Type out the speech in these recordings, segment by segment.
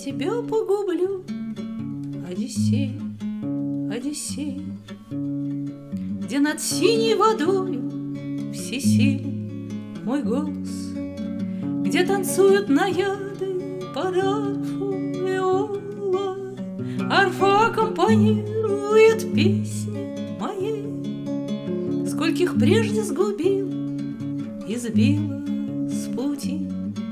тебя погублю, Одиссей, Одиссей, где над синей водою всесилен мой голос, где танцуют наяды под арфу виола, арфа аккомпанирует песни моей, скольких прежде сгубил и сбила с пути.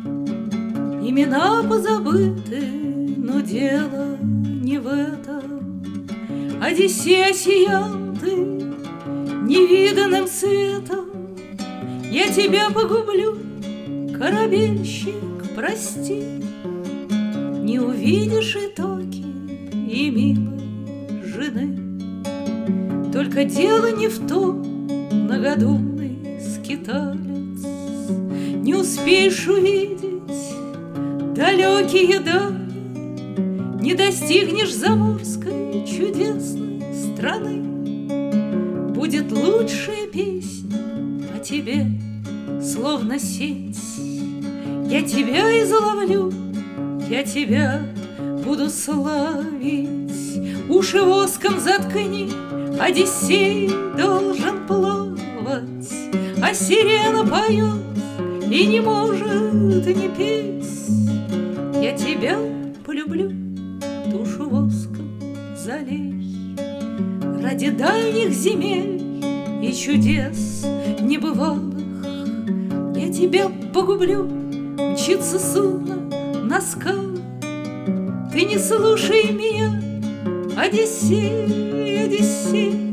Имена позабыты, но дело не в этом. Одиссей, сиял ты невиданным светом. Я тебя погублю, корабельщик, прости. Не увидишь итоги и милой жены. Только дело не в том, многодумный скиталец, не успеешь увидеть далекие дали, не достигнешь заморской чудесной страны. Будет лучшая песня о тебе, словно сеть. Я тебя изловлю, я тебя буду славить. Уши воском заткни, Одиссей должен плавать, а сирена поет и не может не петь. Я тебя полюблю, душу воском залей. Ради дальних земель и чудес небывалых я тебя погублю, мчится судно на скалы. Ты не слушай меня, Одиссей, Одиссей,